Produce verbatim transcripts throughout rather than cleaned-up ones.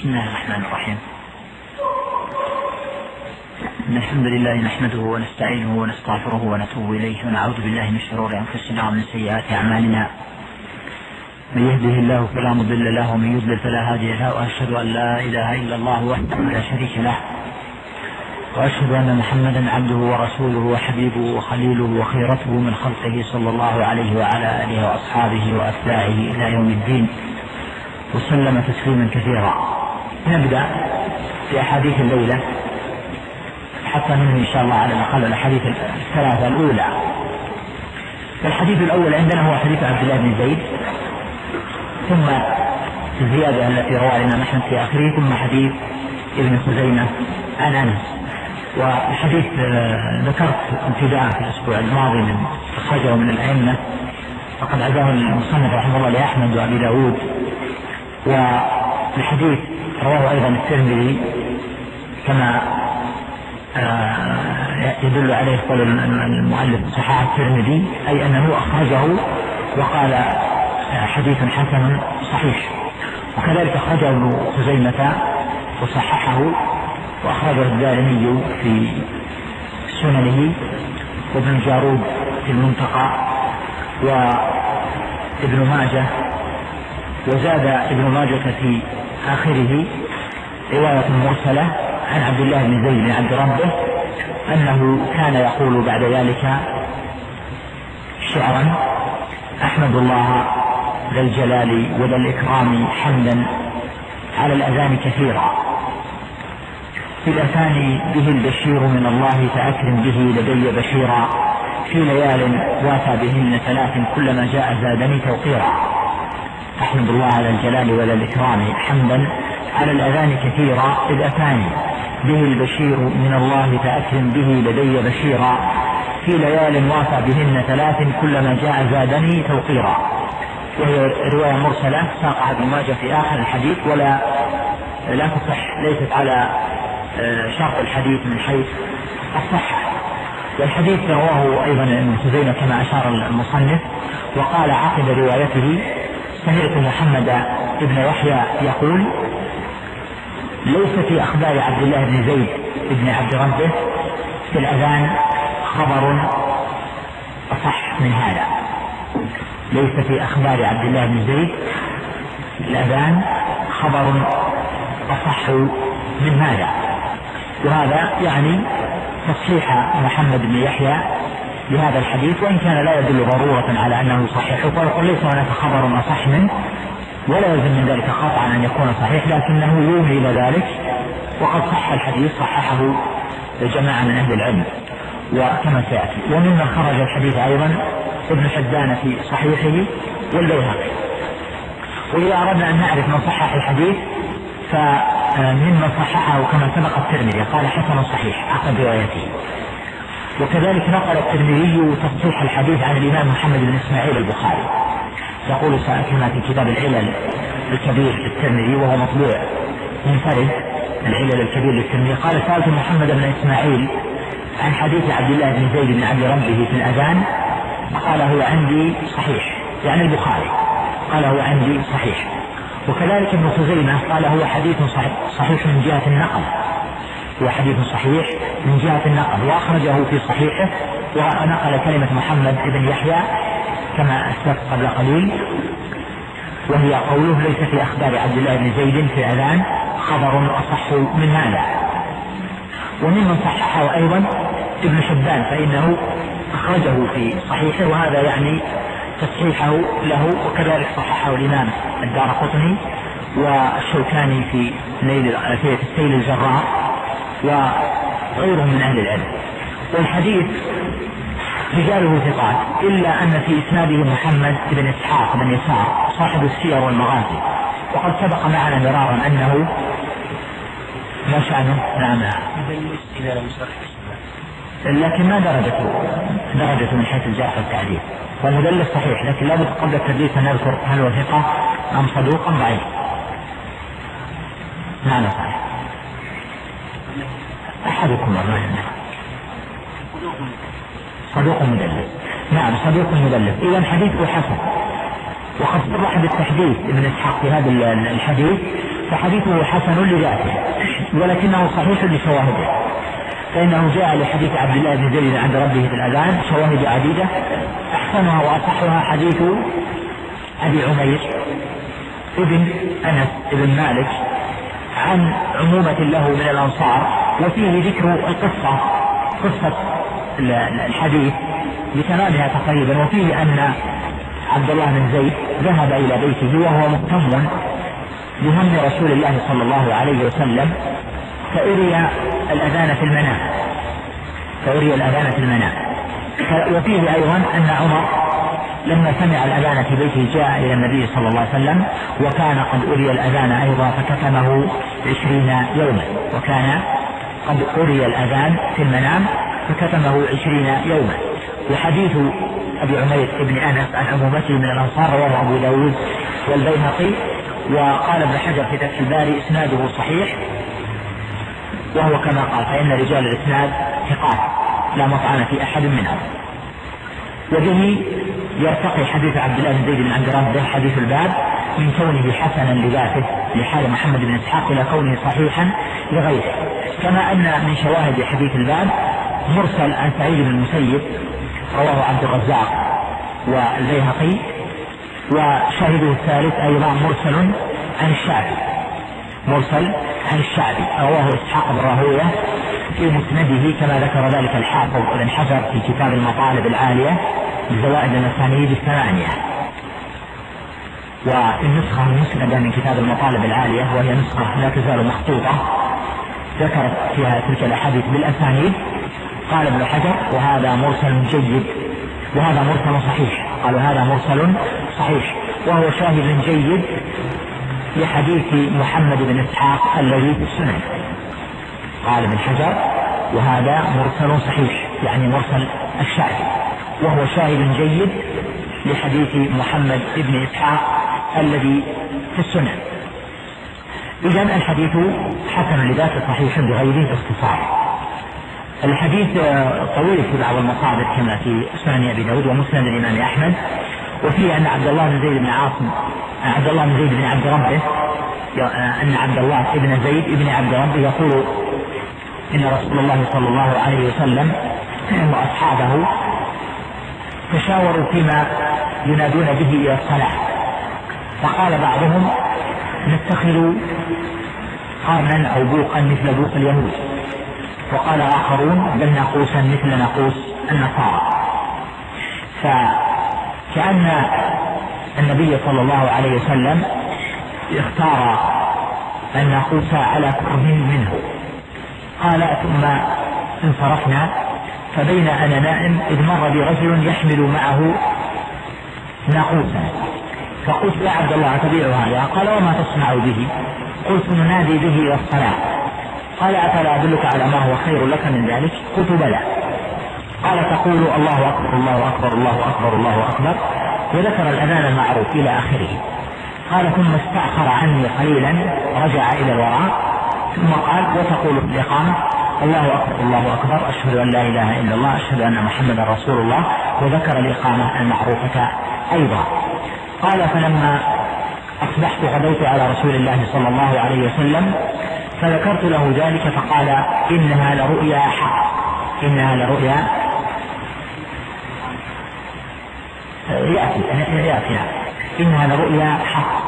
بسم الله الرحمن الرحيم. إن الحمد لله نحمده ونستعينه ونستغفره ونتوب إليه ونعوذ بالله من شرور أنفسنا ومن سيئات أعمالنا. من يهده الله فلا مضل له ومن يضلل فلا هادي له، وأشهد أن لا إله إلا الله وحده لا شريك له، وأشهد أن محمدا عبده ورسوله وحبيبه وخليله وخيرته من خلقه صلى الله عليه وعلى آله وأصحابه وأتباعه إلى يوم الدين، وسلم تسليما كثيرا. نبدأ في أحاديث الليلة حتى منه إن شاء الله على الأقل الأحاديث الثلاثة الأولى. الحديث الأول عندنا هو حديث عبد الله بن زيد، ثم الزيادة التي رواه الإمام أحمد في آخره، ثم حديث ابن خزيمة عن أنس. والحديث ذكرت ابتداء في الأسبوع الماضي من أخرجه من الأئمة، فقد عزاه المصنف رحمه الله لأحمد وأبي داود، والحديث رواه أيضا الترمذي كما يدل عليه قول المؤلف صححه الترمذي، أي أنه أخرجه وقال حديث حسن صحيح. وكذلك أخرجه ابن خزيمة وصححه، وأخرجه الدارمي في سننه، وابن جارود في المنتقى، وابن ماجه. وزاد ابن ماجه في آخره رواية مرسلة عن عبد الله بن زيد بن عبد ربه أنه كان يقول بعد ذلك شعرا: أحمد الله ذا الجلال وذا الإكرام حمدا على الأذان كثيرا، في الأتاني به البشير من الله فأكرم به لدي بشيرا، في ليال وافى بهن ثلاث كلما جاء زادني توقيرا. أحمد الله على الجلال وذا الإكرام حمدا على الأذان كثيرا، إذ أتاني به البشير من الله فأكرم به لدي بشيرا، في ليال وافى بهن ثلاث كلما جاء زادني توقيرا. وهي رواية مرسلة ساقها ابن ماجه في آخر الحديث، ولا لا تصح، ليست على شرط الحديث من حيث الصحة. والحديث رواه أيضا ابن خزيمة كما أشار المصنف، وقال عقب روايته: سمعت محمد بن يحيى يقول: ليس في أخبار عبد الله بن زيد بن عبد ربه في الأذان خبر أصح من هذا. ليس في أخبار عبد الله بن زيد في الأذان خبر أصح من هذا. وهذا يعني تصحيح محمد بن يحيى لهذا الحديث، وإن كان لا يدل ضرورة على أنه صحيح، ويقول ليس هناك خبر أصح منه، ولا يلزم من ذلك قطعا أن يكون صحيح، لكنه يومي إلى ذلك. وقد صح الحديث، صححه جماعة من أهل العلم وكما سيأتي. ومما خرج الحديث أيضا ابن حبان في صحيحه والبيهقي. وإذا أردنا أن نعرف من صحح الحديث فممن صححه كما سبق الترمذي قال حسن صحيح عقب روايته. وكذلك نقل الترمذي تصحيح الحديث عن الإمام محمد بن إسماعيل البخاري، يقول كما في كتاب العلل الكبير للترمذي، وهو مطبوع منفرد العلل الكبير للترمذي، قال: سألت محمد بن إسماعيل عن حديث عبد الله بن زيد بن عبد ربه في الأذان، قال هو عندي صحيح، يعني البخاري قال هو عندي صحيح. وكذلك ابن خزيمة قال هو حديث صحيح, صحيح من جهة النقل، هو حديث صحيح من جهة النقل، وأخرجه في صحيحه، ونقل كلمة محمد بن يحيى كما أسلفت قبل قليل، وهي قوله: ليس في أخبار عبد الله بن زيد في الأذان خبر أصح من هذا. وممن صححه أيضا ابن حبان، فإنه أخرجه في صحيحه، وهذا يعني تصحيحه له. وكذلك صححه الإمام الدارقطني والشوكاني في ليل في السيل الجراء وغيرهم من أهل العلم. والحديث رجاله ثقات، إلا أن في إسناده محمد بن إسحاق بن يسار صاحب السير والمغازي، وقد سبق معنا مرارا أنه ما شأنه نعم لكن ما درجته درجته من حيث الجرح والتعديل. والمدلس صحيح، لكن لابد قبل التدليس أن نذكر هل هو ثقة أم صدوق أم ضعيف. معنى صحيح أحدكم والله صدوق مدلس. نعم صدوق مدلس. إذا حديثه حسن، وقد صرح بالتحديث ابن إسحاق في هذا الحديث فحديثه حسن لذاته ولكنه صحيح لشواهده، فإنه جاء لحديث عبد الله بن زيد عند ربه في الأذان شواهد عديدة، أحسنها وأصحها حديث أبي عمير ابن أنس ابن مالك عن عمومة له من الأنصار، وفيه ذكر القصة قصة الحديث بتمامها تقريبا، وفيه أن عبد الله بن زيد ذهب إلى بيته وهو مهتم بهم رسول الله صلى الله عليه وسلم، فأري الأذان في المنام فأري الأذان في المنام وفيه أيضا أن عمر لما سمع الأذان في بيته جاء إلى النبي صلى الله عليه وسلم وكان قد أري الأذان أيضا فكتمه عشرين يوما وكان قد أري الأذان في المنام فكتمه عشرين يوما. وحديث أبي عمير ابن أنس عن عمومته من الأنصار رواه أبو داود والبيهقي، وقال ابن حجر في فتح الباري إسناده صحيح، وهو كما قال فإن رجال الإسناد ثقات لا مطعن في أحد منهم. وبه يرتقي حديث عبد الله بن زيد بن عبد ربه حديث الباب من كونه حسنا لذاته لحال محمد بن إسحاق إلى كونه صحيحا لغيره، كما أن من شواهد حديث الباب مرسل عن سعيد بن المسيب رواه عبد الرزاق والبيهقي، وشاهده الثالث أيضا مرسل عن الشعبي مرسل عن الشعبي رواه إسحاق بن راهويه في مسنده، كما ذكر ذلك الحافظ ابن حجر في كتاب المطالب العالية بزوائد المسانيد الثمانية. وفي النسخة المسندة من كتاب المطالب العالية وهي نسخة لا تزال مخطوطة ذكرت فيها تلك الأحاديث بالأسانيد، قال ابن حجر وهذا مرسل جيد وهذا مرسل صحيح، قالوا هذا مرسل صحيح وهو شاهد جيد لحديث محمد بن إسحاق الذي في السنن. قال ابن حجر وهذا مرسل صحيح يعني مرسل الشعبي وهو شاهد جيد لحديث محمد بن إسحاق الذي في السنن. إذن الحديث حسن لذاته صحيح بغيره باختصار. الحديث طويل في بعض المصادر كما في سنن أبي داود ومسند الإمام أحمد، وفيه أن عبد الله بن زيد بن عاصم عبد الله بن زيد بن عبد ربه أن عبد الله بن زيد بن عبد ربه يقول إن رسول الله صلى الله عليه وسلم وأصحابه تشاوروا فيما ينادون به إلى الصلاة، فقال بعضهم نتخذ قرنا أو بوقا مثل بوق اليهود، وقال آخرون بل ناقوسا مثل ناقوس النصارى. فكأن النبي صلى الله عليه وسلم اختار الناقوس على كره منه. قال ثم انصرفنا فبين أنا نائم إذ مر برجل يحمل معه ناقوسا، فقلت يا عبد الله أتبيع هذا؟ قال وما تصنع به؟ قلت ننادي به إلى الصلاة. قال أفلا أدلك على ما هو خير لك من ذلك؟ قلت بلى. قال تقول الله أكبر الله أكبر الله أكبر الله أكبر، وذكر الأذان المعروف إلى آخره. قال ثم استأخر عني قليلا رجع إلى الوراء ثم قال وتقول في الإقامة الله أكبر الله أكبر أشهد أن لا إله إلا الله أشهد أن محمدا رسول الله، وذكر الإقامة المعروفة أيضا. قال فلما أصبحت غدوت على رسول الله صلى الله عليه وسلم فذكرت له ذلك فقال إنها لرؤيا حق إنها لرؤيا يأتي يأتي إنها لرؤيا حق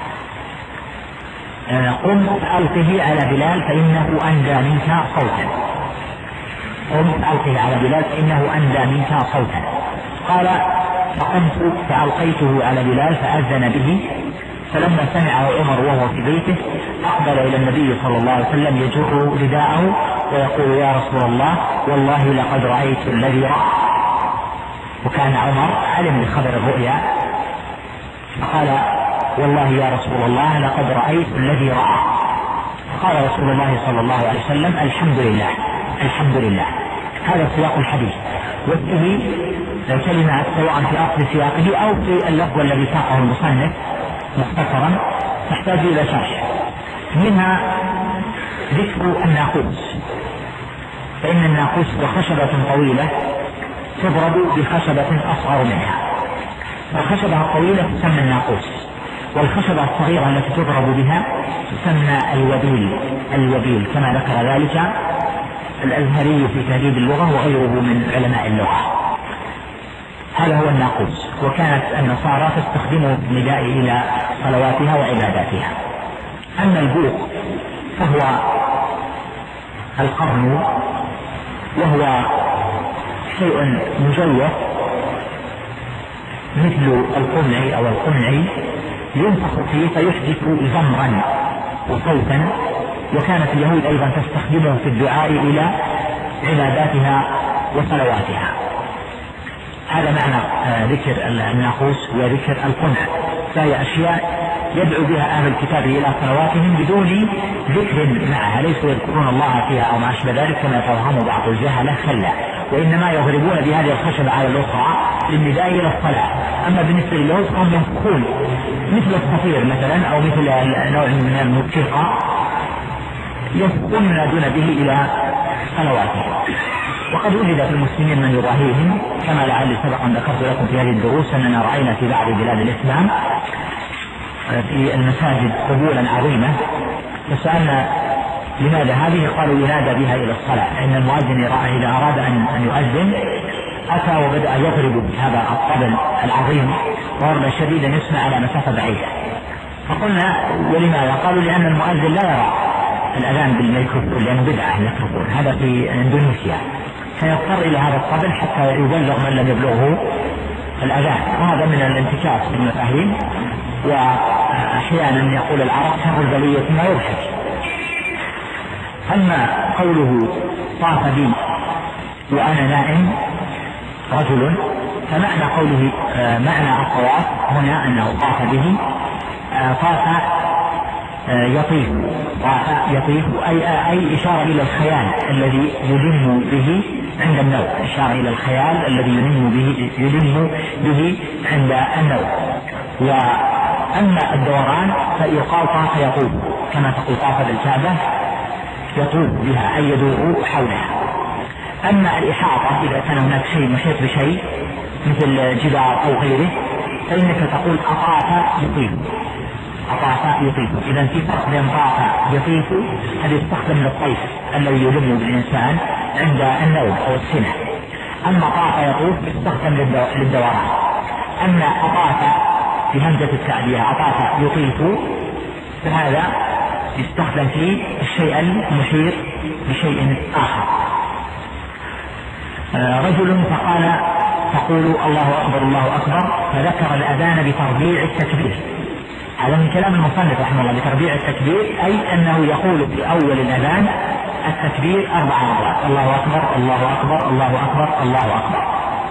قم ألقه على بلال فإنه أندى منك صوتا قم ألقه على بلال فإنه أندى منك صوتا. قال فقمت فألقيته على بلال فأذن به، فلما سمعه عمر وهو في بيته أقبل إلى النبي صلى الله عليه وسلم يجر رداءه ويقول يا رسول الله والله لقد رأيت الذي رأى. وكان عمر علم بخبر الرؤيا فقال والله يا رسول الله لقد رأيت الذي رأى. فقال رسول الله صلى الله عليه وسلم الحمد لله الحمد لله. هذا سياق الحديث، وفيه كلمة سواء في أصل سياقه أو في اللفظ الذي ساقه المصنف مختصرا تحتاج إلى شرح. منها ذكر الناقوس، فإن الناقوس وخشبة طويلة تضرب بخشبة أصغر منها، والخشبة الطويلة تسمى الناقوس، والخشبة الصغيرة التي تضرب بها تسمى الوبيل الوبيل كما ذكر ذلك الأزهري في تهذيب اللغة وغيره من علماء اللغة. هذا هو الناقوس، وكانت النصارى تستخدمه بالنداء إلى صلواتها وعباداتها. أما البوق فهو القرن، وهو شيء مجوف مثل القمع أو القمع ينفخ فيه فيحدث زمرا وصوتا، وكانت اليهود أيضا تستخدمه في الدعاء إلى عباداتها وصلواتها. هذا معنى ذكر الناقوس وذكر القمع، فهي أشياء يدعو بها أهل الكتاب إلى صلواتهم بدون ذكر معها، ليسوا يذكرون الله فيها أو ما أشبه ذلك كما يتوهم بعض الجهلة، كلا، وإنما يضربون بهذه الخشبة على الأخرى للنداء إلى الصلاة. أما بالنسبة لليهود فهم ينفخون مثل الصفير مثلا أو مثل نوع من الموسيقى ينفخون ينادون به إلى صلواتهم. وقد وجد في المسلمين من يضاهيهم، كما لعل سبق أن ذكرت لكم في هذه الدروس أننا رأينا في بعض بلاد الإسلام في المساجد قبولا عظيمة، فسألنا لماذا هذه؟ قالوا ينادى بها إلى الصلاة، لأن المؤذن إذا أراد أن يؤذن أتى وبدأ يضرب بهذا الطبل العظيم ضربا شديدا يسمع على مسافة بعيدة. فقلنا ولماذا؟ قالوا لأن المؤذن لا يرى الأذان بالميكروفون لأنه بدعة الميكروفون، هذا في إندونيسيا، فيضطر إلى هذا الطبل حتى يبلغ من لم يبلغه الأذان، وهذا من الانتكاس في المفاهيم. وأحيانا يقول العرب شر البلية ما يضحك. أما قوله طاف بي وأنا نائم رجل، فمعنى قوله معنى الطواف هنا أنه طاف به، طاف يطيف، طاف يطيف أي, أي إشارة إلى الخيال الذي يلم به عند النوم، إشارة إلى الخيال الذي يلم به يلم به عند النوم. وأما الدوران فيقال طاف يطوف، كما تقول طاف بالكعبة يطوف بها أي يدور حولها. أما الإحاطة إذا كان هناك شيء محيط بشيء مثل جدار أو غيره فإنك تقول أطاف يطيف، أطاف يطيف. إذا في فرق بين طاف يطيف هذا يستخدم للطيف الذي يلم بالإنسان عند النوم أو السنة، أما طاف يطوف يستخدم للدوران. أما أطاف بهمزة التعدية أطاف يطيف فهذا يستخدم في الشيء المحيط بشيء آخر. رجل فقال تقول الله أكبر الله أكبر، فذكر الأذان بتربيع التكبير. هذا من كلام المصنف رحمه الله، بتربيع التكبير أي أنه يقول في أول الأذان التكبير أربع مرات، الله أكبر الله أكبر الله أكبر الله أكبر،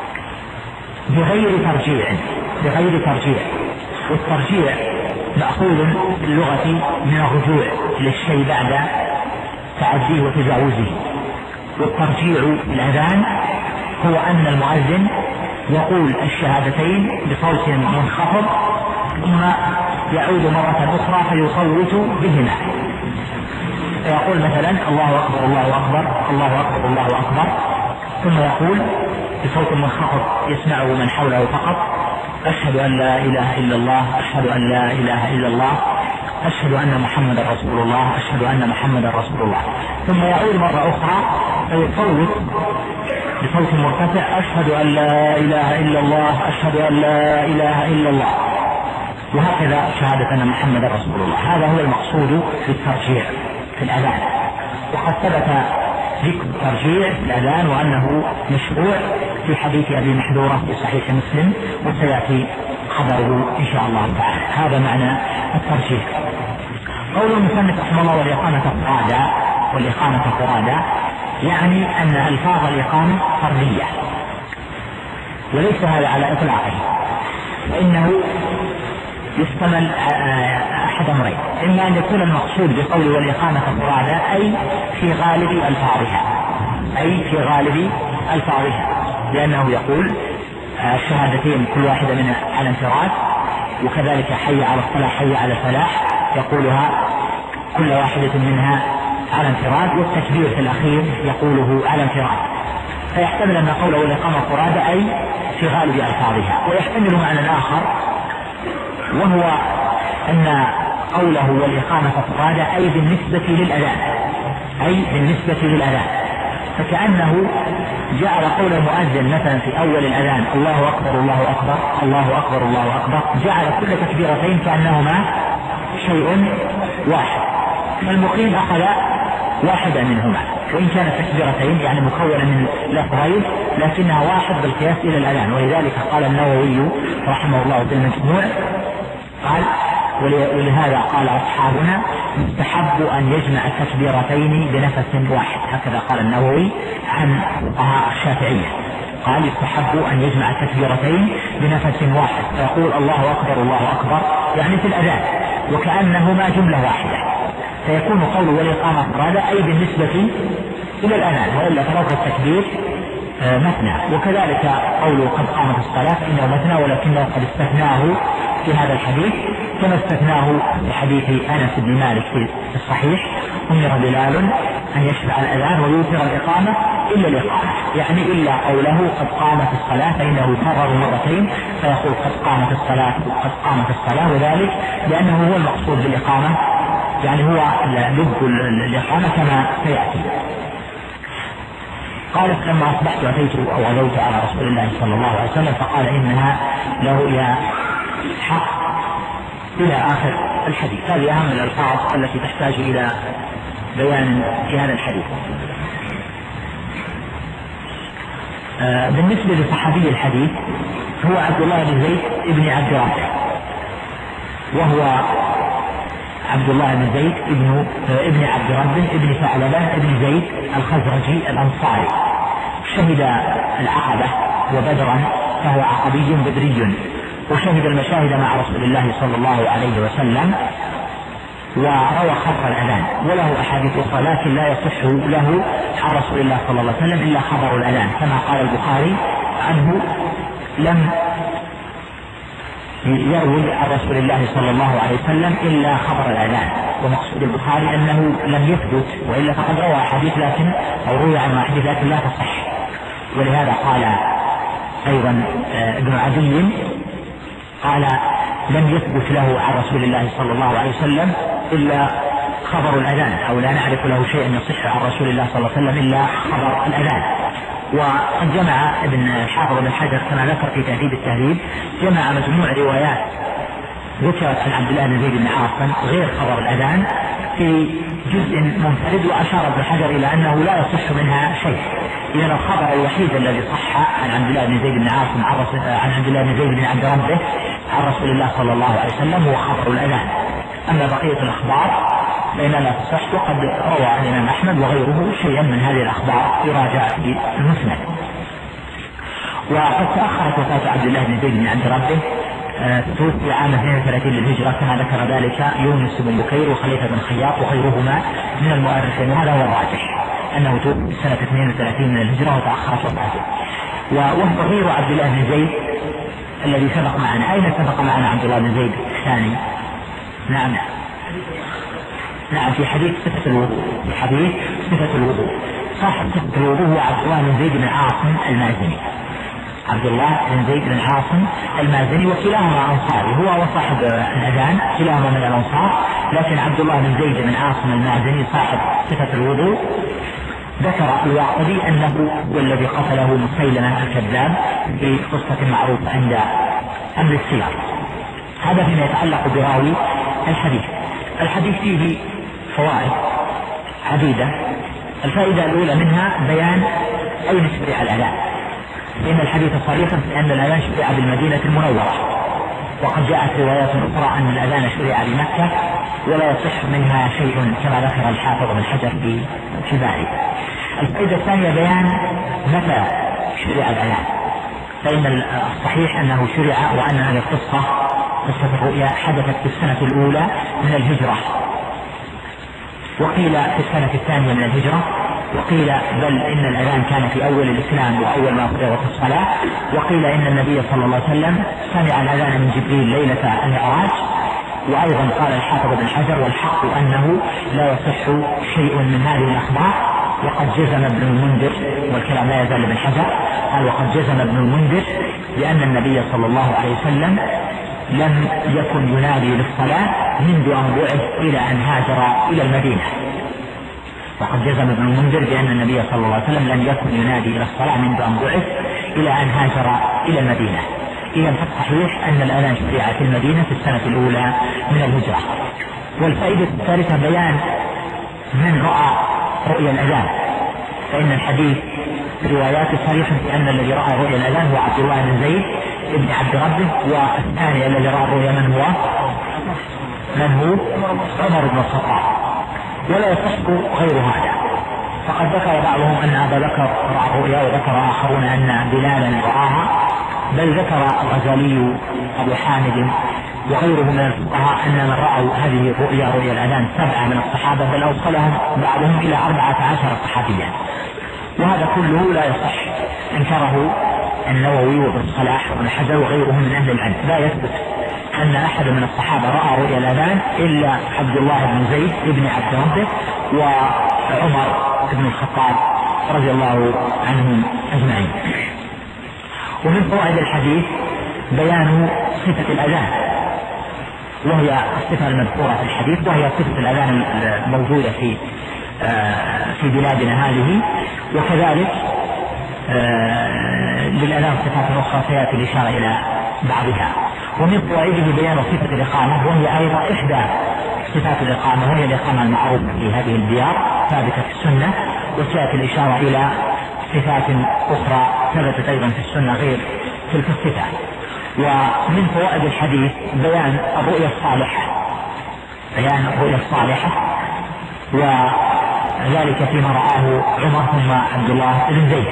بغير ترجيع بغير ترجيع. والترجيع مأخوذ في اللغة من الرجوع للشيء بعد تعديه وتجاوزه. والترجيع في الأذان هو أن المؤذن يقول الشهادتين بصوت منخفض ثم يعود مرة أخرى فيصوت بهما، فيقول مثلا الله أكبر الله أكبر الله أكبر الله أكبر، ثم يقول بصوت منخفض يسمعه من حوله فقط أشهد أن لا إله إلا الله أشهد أن لا إله إلا الله أشهد أن محمد رسول الله أشهد أن محمد رسول الله، ثم يعود مرة أخرى فيصوت بصوت مرتفع أشهد أن لا إله إلا الله أشهد أن لا إله إلا الله، وهكذا شهادة أن محمد رسول الله. هذا هو المقصود بالترجيع في الأذان، وقد ثبت ذكر الترجيع في الأذان وأنه مشروع في حديث أبي محذورة في صحيح مسلم، وسيأتي خبره إن شاء الله تعالى. هذا معنى الترجيع. قول المصنف رحمه الله والإقامة فرادا، والإقامة فرادا يعني أن ألفاظ الإقامة فردية، وليس هذا على إطلاقه، فإنه يشتمل أحد أمرين، إما أن يكون المقصود بقول والإقامة فرادا أي في غالب ألفاظها أي في غالب ألفاظها لأنه يقول الشهادتين كل واحدة منها على انفراد، وكذلك حي على الصلاة حي على الفلاح يقولها كل واحدة منها على انفراد، والتكبير في الأخير يقوله على انفراد، فيحتمل أن قوله والإقامة فرادا أي في غالب ألفاظها. ويحتمل معنى آخر وهو أن قوله والإقامة فرادى أي بالنسبة للأذان، أي بالنسبة للأذان، فكأنه جعل قول المؤذن مثلا في أول الأذان الله أكبر الله أكبر الله أكبر الله أكبر، جعل كل تكبيرتين كأنهما شيء واحد، المقيم أخذ واحدة منهما وإن كانت تكبيرتين يعني مكونة من لفظين لكنها واحد بالقياس إلى الأذان. ولذلك قال النووي رحمه الله في المجموع قال ولهذا قال أصحابنا يستحب أن يجمع التكبيرتين بنفس واحد، هكذا قال النووي عن فقهاء الشافعية، قال يستحب أن يجمع التكبيرتين بنفس واحد، فيقول الله أكبر الله أكبر يعني في الأذان وكأنهما جملة واحدة، فيكون قول والإقامة فرادى أي بالنسبة إلى الأذان، وإلا فلفظ التكبير مثنى. وكذلك قوله قد قامت الصلاة فإنه مثنى ولكنه قد استثناه في هذا الحديث كما استثناه في حديث أنس بن مالك في الصحيح أمر بلال أن يشفع الأذان ويوتر الإقامة إلا الإقامة، يعني إلا قوله قد قامت الصلاة فإنه يكرر مرتين فيقول قد قامت الصلاة قد قامت الصلاة، وذلك لأنه هو المقصود بالإقامة، يعني هو لب الإقامة كما سيأتي. قالت لما أصبحت أتيت أو غدوت على رسول الله صلى الله عليه وسلم فقال إنها لرؤيا حق إلى آخر الحديث. هذه أهم الألفاظ التي تحتاج إلى بيان في هذا الحديث. آه بالنسبة لصحابي الحديث هو عبد الله بن زيد بن عبد ربه، وهو عبد الله بن زيد ابن ابن عبد ربه ابن ثعلبة ابن زيد الخزرجي الأنصاري، شهد العقبة وبدرا فهو عقبي بدري، وشهد المشاهد مع رسول الله صلى الله عليه وسلم، وروى خبر الأذان وله أحاديث أخرى لكن لا يصح له عن رسول الله صلى الله عليه وسلم إلا خبر الأذان، كما قال البخاري عنه لم يروي عن رسول الله صلى الله عليه وسلم إلا خبر الأذان، ومقصود البخاري أنه لم يثبت، وإلا فقد روى حديث لكن أو روي عن حديث لكن لا تصح. ولهذا قال أيضا ابن عدي قال لم يثبت له عن رسول الله صلى الله عليه وسلم إلا خبر الأذان، أو لا نعرف له شيئا يصح عن رسول الله صلى الله عليه وسلم إلا خبر الأذان. وقد جمع ابن الحافظ بن حجر كما ذكر في تهذيب التهذيب جمع مجموع روايات ذكرت عن عبد الله بن زيد بن عاصم غير خبر الأذان في جزء منفرد، وأشار ابن حجر إلى أنه لا يصح منها شيء، إذن الخبر الوحيد الذي صح عن عبد الله بن زيد بن عاصم عن عبد الله بن زيد بن عبد ربه عن رسول الله صلى الله عليه وسلم هو خبر الأذان. أما بقية الأخبار فإنها لا تصح، وقد روى الإمام أحمد وغيره شيئا من هذه الأخبار يراجع في المسند. وقد تأخرت وفاة عبد الله بن زيد بن عبد ربه، توفي عام اثنين وثلاثين للهجرة كما ذكر ذلك يونس بن بكير وخليفة بن خياط وغيرهما من المؤرخين، وهذا هو الراجح أنه توفي سنة اثنين وثلاثين من الهجرة وتأخرت وفاته. وهو غير عبد الله بن زيد الذي سبق معنا. أين سبق معنا عبد الله بن زيد الثاني؟ نعم نعم في حديث صفة الوضوء، في حديث صفة الوضوء صاحب صفة الوضوء هو عبد الله بن زيد بن عاصم المازني، عبد الله بن زيد بن عاصم المازني، وكلاهما أنصاري، هو وصاحب الأذان كلاهما من الأنصار، لكن عبد الله بن زيد بن عاصم المازني صاحب صفة الوضوء ذكر الواقدي أنه هو الذي قتله مسيلمة الكذاب في قصة معروفة عند أمر السير. هذا فيما يتعلق براوي الحديث. الحديث فيه فوائد عديدة، الفائدة الأولى منها بيان أين شرع الأذان، لأن الحديث صريحا بأن الأذان شرع بالمدينة المنورة، وقد جاءت روايات أخرى أن الأذان شرع بمكة ولا يصح منها شيء كما ذكر الحافظ بن حجر في ذلك. الفائدة الثانية بيان متى شرع الأذان، فإن الصحيح أنه شرع وأن هذه القصة قصة الرؤيا حدثت في السنة الأولى من الهجرة، وقيل في السنة الثانية من الهجرة، وقيل بل إن الأذان كان في أول الإسلام وأول ما فرضت الصلاة، وقيل إن النبي صلى الله عليه وسلم سمع الأذان من جبريل ليلة المعراج. وأيضا قال الحافظ بن حجر والحق أنه لا يصح شيء من هذه الأخبار، وقد جزم ابن المنذر، والكلام لا يزال ابن حجر قال وقد جزم ابن المنذر لأن النبي صلى الله عليه وسلم لم يكن ينادي للصلاة منذ أن بعث إلى أن هاجر إلى المدينة. وقد جزم ابن المنذر بأن النبي صلى الله عليه وسلم لم يكن ينادي إلى الصلاة منذ أن بعث إلى أن هاجر إلى المدينة. إذا فالصحيح أن الأذان شرع في المدينة في السنة الأولى من الهجرة. والفائدة الثالثة بيان من رأى رؤيا الأذان، فإن الحديث روايات صريح في أن الذي رأى رؤيا الأذان هو عبد الله بن زيد ابن عبد ربه، والثاني الذي رأى الرؤيا من هو من هو عمر بن الخطاب. ولا يصح غير هذا، فقد ذكر بعضهم أن أبا بكر رأى الرؤيا، وذكر آخرون أن بلالا رآها، بل ذكر الغزالي أبو حامد وغيره من الفقهاء أن من رأوا هذه الرؤيا رؤيا الأذان سبعة من الصحابة، بل أوصلهم بعضهم إلى أربعة عشر صحابيا، وهذا كله لا يصح. انكره النووي وابن صلاح وابن حجر وغيرهم من أهل العلم. لا يثبت أن أحد من الصحابة رأى رؤيا الأذان إلا عبد الله بن زيد ابن عبد ربه وعمر بن الخطاب رضي الله عنهم أجمعين. ومن فوائد الحديث بيان صفة الأذان، وهي الصفة المذكورة في الحديث، وهي صفة الأذان الموجودة في في بلادنا هذه. وكذلك للأذان صفات أخرى سيأتي الإشارة إلى بعضها. ومن فوائده بيان صفة الإقامة، وهي أيضا إحدى صفات الإقامة، وهي الإقامة المعروفة في هذه الديار ثابتة في السنة، وسيأتي الإشارة إلى صفات أخرى ثبتت أيضا في السنة غير تلك الصفة. ومن فوائد الحديث بيان الرؤيا الصالحة، بيان الرؤيا الصالحة، وذلك فيما رآه عمر ثم عبد الله بن زيد.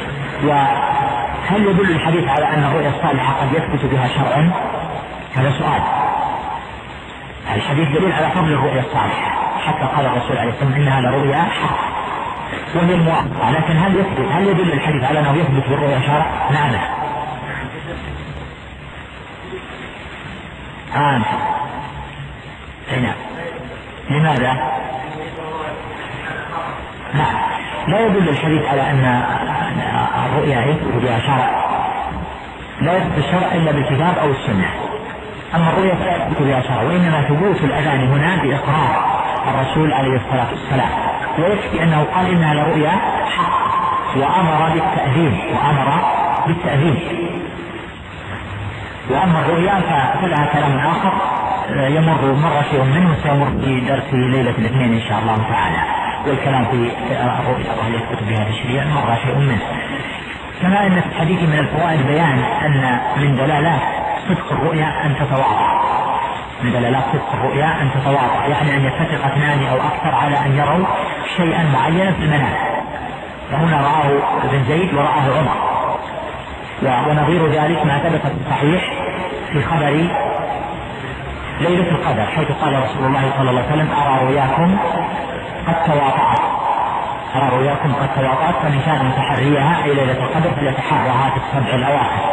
وهل يدل الحديث على أن الرؤيا الصالحة قد يثبت بها شرعا؟ هذا سؤال. الحديث دليل على فضل الرؤيا الصالحة، حتى قال الرسول عليه الصلاة والسلام إنها لرؤيا حق وهي الموافقة. لكن هل يثبت هل يدل الحديث على أنه يثبت بالرؤيا شرع؟ نعم. آه نعم. لماذا؟ نعم، لا يدل الحديث على أن الرؤيا يثبت بها شرع، لا يثبت الشرع إلا بالكتاب أو السنة. أما الرؤيا فلا يثبت بها شرع، وإنما ثبوت الأذان هنا بإقرار الرسول عليه الصلاة والسلام. ويكفي أنه قال إنها لرؤيا حق، وأمر بالتأذين وأمر بالتأذين. وأما الرؤيا فلها كلام آخر يمر مر شيء منه سيمر في درس ليلة الاثنين إن شاء الله تعالى، والكلام في الرؤيا وهل يثبت بها تشريعا مر شيء منه. كما أن في الحديث من الفوائد بيان أن من دلالات صدق الرؤيا أن تتواضع، من دلالات صدق الرؤيا أن تتواضع، يعني أن يتفق اثنان أو أكثر على أن يروا شيئا معينا في المنام. فهنا رآه ابن زيد ورآه عمر. ونظير ذلك ما ثبت في الصحيح في خبر ليلة القدر، حيث قال رسول الله صلى الله عليه وسلم أرى رؤياكم قد تواطأت، أرى رؤياكم قد تواطأت، فمن كان متحريها أي ليلة القدر فليتحرها في السبع الأواخر.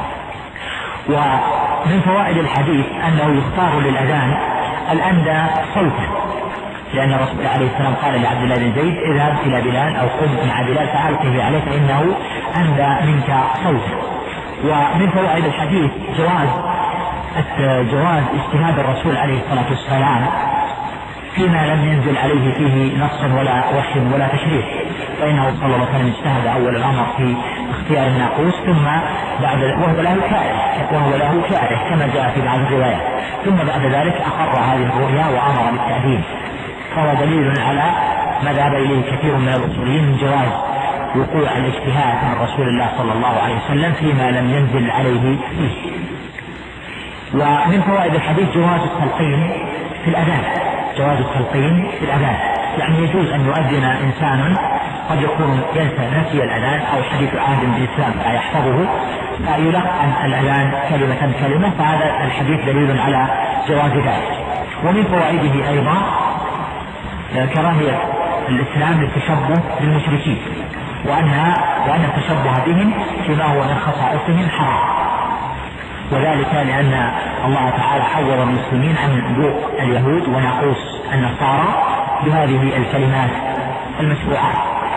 ومن فوائد الحديث أنه يختار للأذان الأندى صوتا، لأن الرسول عليه السلام قال لعبد الله بن زيد اذهب إلى بلال أو قم مع بلال فألقه عليه فإنه أندى منك صوتا. ومن فوائد الحديث جواز جواز اجتهاد الرسول عليه الصلاة والسلام فيما لم ينزل عليه فيه نص ولا وحي ولا تشريع، فإنه صلى الله عليه وسلم اجتهد أول الأمر في اختيار الناقوس، ثم بعد وهو له كاره وهو له كاره كما جاء في بعض الروايات، ثم بعد ذلك أقر هذه الرؤيا وأمر بالتأذين. فهو دليل على ما ذهب إليه كثير من الأصوليين من جواز وقوع الاجتهاد من رسول الله صلى الله عليه وسلم فيما لم ينزل عليه فيه. ومن فوائد الحديث جواز التلقين في الأذان، جواز التلقين في الأذان، يعني يجوز أن يؤذن إنسان قد يكون ينسى نسي الأذان أو حديث عهد بالإسلام لا يحفظه فيلقن الأذان كلمة كلمة، فهذا الحديث دليل على جواز ذلك. ومن فوائده أيضا كراهية الإسلام للتشبه بالمشركين، وأن وأن التشبه بهم فيما هو من خصائصهم حرام، وذلك لأن الله تعالى حذر المسلمين عن ذوق اليهود وناقوس النصارى بهذه الكلمات المشروعات.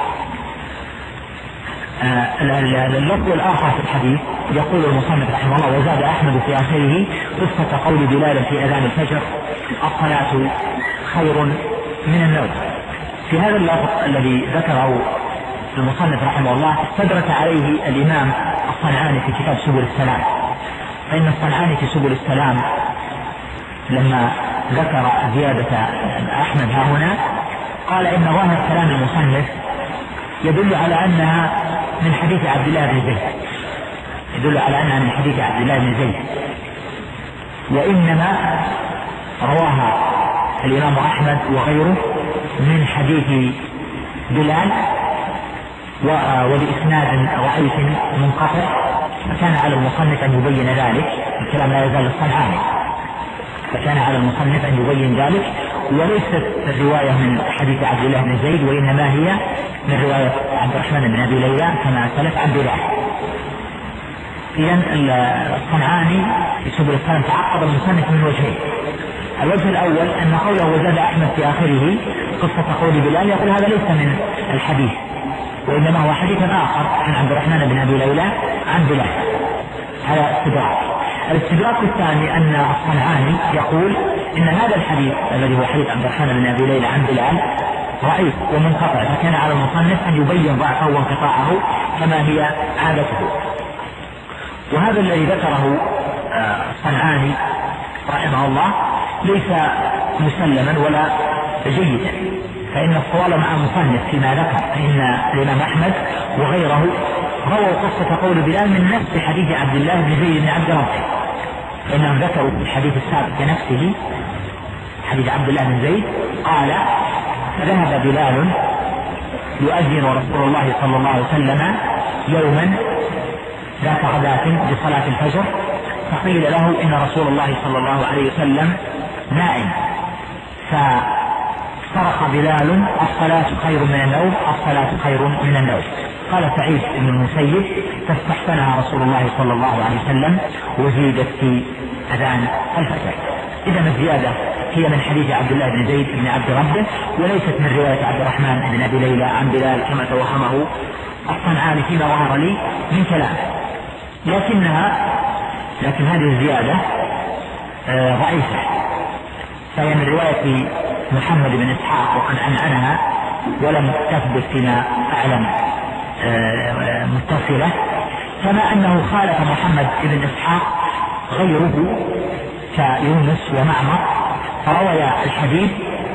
اللفظ الآخر في الحديث يقول المصنف رحمه الله وزاد أحمد في آخره قصة قول بلال في أذان الفجر الصلاة خير من النوم. في هذا اللفظ الذي ذكره المصنف رحمه الله استدرك عليه الإمام الصنعاني في كتاب سبل السلام، فإن الصنعاني في سبل السلام لما ذكر زيادة أحمد ها هنا قال إن ظاهر كلام المصنف يدل على أنها من حديث عبد الله بن زيد، يدل على أنها من حديث عبد الله بن زيد، وإنما رواها الإمام أحمد وغيره من حديث بلال وبإسناد ضعيف منقطع، فكان على المصنف أن يبين ذلك. الكلام لا يزال الصنعاني، فكان على المصنف أن يبين ذلك، وليست الرواية من حديث عبد الله بن زيد، وإنما هي من رواية عبد الرحمن بن أبي ليلى كما سلف عن بلال. إذن الصنعاني في سبل السلام تعقب المصنف من وجهين. الوجه الأول أن قوله وزاد أحمد في آخره قصة قول بلال يقول هذا ليس من الحديث، وإنما هو حديث آخر عن عبد الرحمن بن أبي ليلى عن بلال. هذا استدراك. الاستدراك الثاني أن الصنعاني يقول إن هذا الحديث الذي هو حديث عبد الرحمن بن أبي ليلى عن بلال ضعيف ومنقطع، فكان على المصنف أن يبين ضعفه وانقطاعه كما هي عادته. وهذا الذي ذكره الصنعاني رحمه الله ليس مسلما ولا جيدا، فإن الصواب مع المصنف فيما ذكر فإن الإمام أحمد وغيره رووا قصة قول بلال من نفس حديث عبد الله بن زيد بن عبد ربه، فإنهم ذكروا في الحديث السابق نفسه حديث عبد الله بن زيد قال ذهب بلال يؤذن رسول الله صلى الله عليه وسلم يوما ذات غداة بصلاة الفجر، فقيل له إن رسول الله صلى الله عليه وسلم نائم، فصرخ بلال الصلاة خير من النوم، الصلاة خير من النوم. قال سعيد بن المسيب فاستحسنها رسول الله صلى الله عليه وسلم وزيدت في أذان الفجر. إذا الزيادة هي من حديث عبد الله بن زيد بن عبد ربه، وليست من رواية عبد الرحمن بن أبي ليلى عن بلال كما توهمه الصنعاني فيما ظهر لي من كلامه. لكنها لكن هذه الزيادة آه ضعيفة، فهي من رواية محمد بن إسحاق وقد عنعنها ولم تثبت فيما أعلم آه متصلة، كما أنه خالف محمد بن إسحاق غيره كيونس ومعمر فروي الحديث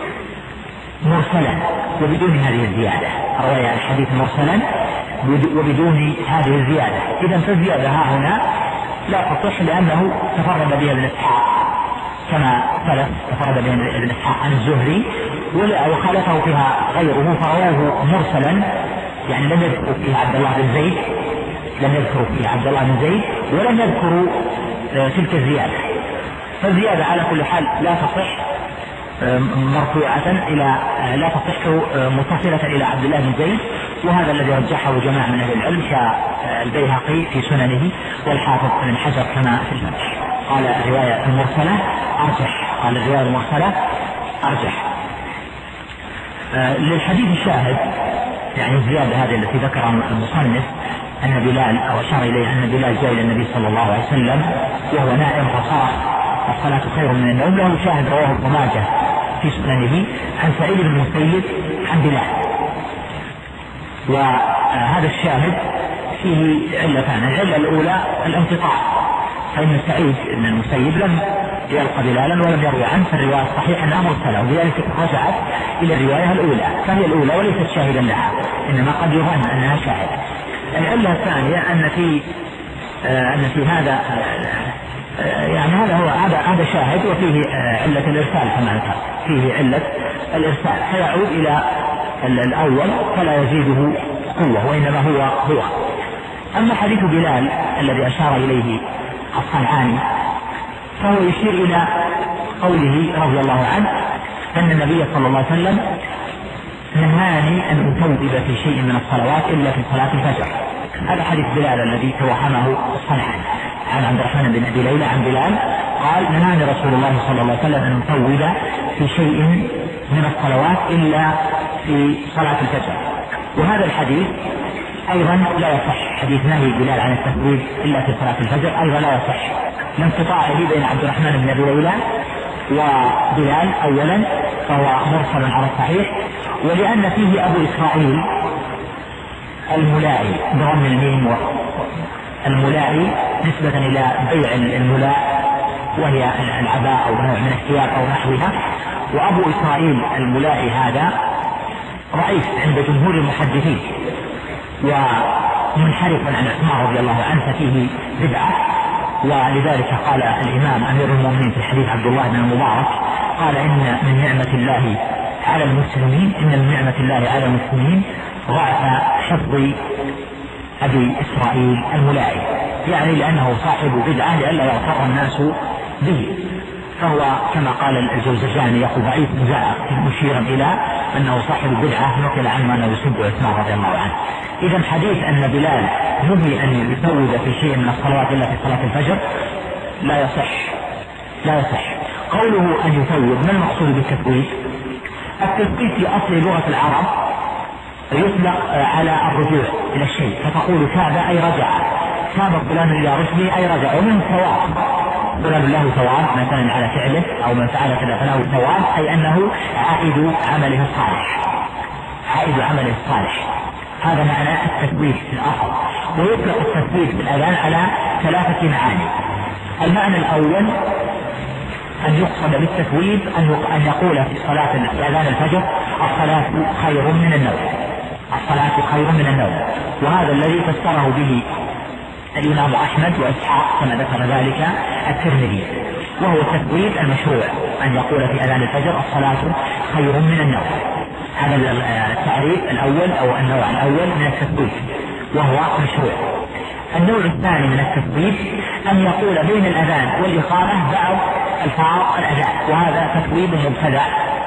مرسلا وبدون هذه الزيادة، روي الحديث مرسلا وبدون هذه الزيادة. إذا فالزيادة ها هنا لا تصح لأنه تفرد بها ابن إسحاق كما سلف، تفرد بها ابن إسحاق عن الزهري وخالفه فيها غيره فرواه مرسلا، يعني لم يذكروا فيها عبد الله بن زيد لم يذكروا فيها عبد الله بن زيد ولم يذكروا تلك الزيادة. فالزيادة على كل حال لا تصح مرفوعة إلى لا تصح متصلة إلى عبد الله بن زيد، وهذا الذي رجحه جماعة من أهل العلم كالبيهقي في سننه والحافظ بن حجر كما في الفتح. قال الرواية المرسلة أرجح قال الرواية المرسلة أرجح. للحديث شاهد، يعني الزيادة هذه التي ذكرها المصنف أن بلال أو أشار إليه أن بلال جاء إلى النبي صلى الله عليه وسلم وهو نائم فصرخ الصلاة خير من النوم، له شاهد رواه ابن ماجه في سننه عن سعيد بن المسيب عن بلال، وهذا الشاهد فيه علتان. العلة الأولى الانقطاع، فإن سعيد بن المسيب لم يلقى بلالا ولم يروي عنه، فالرواية الصحيحة أنها مرسلة، ولذلك رجعت إلى الرواية الأولى، فهي الأولى وليست شاهدا لها، إنما قد يظن أنها شاهد. العلة الثانية أن في آه أن في هذا آه يعني هذا هو هذا هذا شاهد وفيه آه علة الإرسال كما ذكر، فيه علة الإرسال فيعود إلى الأول فلا يزيده قوة وإنما هو هو. أما حديث بلال الذي أشار إليه الصنعاني فهو يشير إلى قوله رضي الله عنه أن النبي صلى الله عليه وسلم نهاني أن أتوب في شيء من الصلوات إلا في صلاة الفجر. هذا حديث بلال الذي توهمه الصنعاني عن عبد الرحمن بن أبي ليلى عن بلال قال نهاني رسول الله صلى الله عليه وسلم أن أتوب في شيء من الصلوات إلا في صلاة الفجر. وهذا الحديث أيضا لا يصح، حديث نهي بلال عن التثويب إلا في صلاة الفجر أيضا لا يصح لانقطاعه بين عبد الرحمن بن أبي ليلى وبلال أولا فهو مرسل على الصحيح، ولأن فيه أبو إسرائيل الملائي برغم الميم، الملائي نسبة إلى بيع الملاء وهي العباء أو نوع من الثياب أو نحوها، وأبو إسرائيل الملائي هذا ضعيف عند جمهور المحدثين ومنحرف عن عثمان رضي الله عنه فيه بدعة، ولذلك قال الإمام أمير المؤمنين في حديث عبد الله بن المبارك قال إن من نعمة الله على المسلمين إن من نعمة الله على المسلمين ضعف حفظ أبي إسرائيل الملائي، يعني لأنه صاحب بدعة لئلا يغتر الناس به، فهو كما قال الجوزجاني يقول ضعيف مزاء مشيرا إلى أنه صاحب بدعة نقل عنه أنه يسب عثمان رضي الله عنه. إذا حديث أن بلال نهي أن يزود في شيء من الصلوات إلا في صلاة الفجر لا يصح لا يصح. قوله أن يثوب، ما المقصود بالتثويب؟ التثويب في أصل لغة العرب يطلق على الرجوع إلى الشيء، فتقول ثاب أي رجع، ثاب فلان إلى رشده أي رجع، ومن ثواب فلان له ثواب مثلا على فعله أو من فعل كذا فله ثواب، أي أنه عائد عمله الصالح عائد عمله الصالح هذا معنى التثويب في الأصل. ويطلق التثويب في الأذان على ثلاثة معاني. المعنى الأول أن يقصد بالتثويب أن يقول في صلاة أذان الفجر الصلاة خير من النوم، الصلاة خير من النوم، وهذا الذي فسره به الإمام أحمد وإسحاق كما ذكر ذلك الترمذي، وهو التثويب المشروع أن يقول في أذان الفجر الصلاة خير من النوم. هذا التعريف الأول أو النوع الأول من التثويب وهو مشروع. النوع الثاني من التثويب أن يقول بين الأذان والإقامة بعض الفاظ الأذان، وهذا تثويب مبتدع،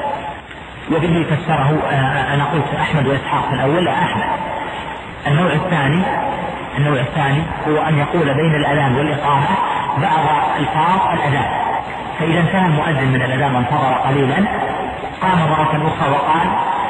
وبه فسره أنا قلت أحمد وإسحاق في الأول لا أحمد. النوع الثاني النوع الثاني هو أن يقول بين الأذان والإقامة بعض الفاظ الأذان، فإذا انتهى المؤذن من الأذان وانتظر قليلا قام مرة أخرى وقال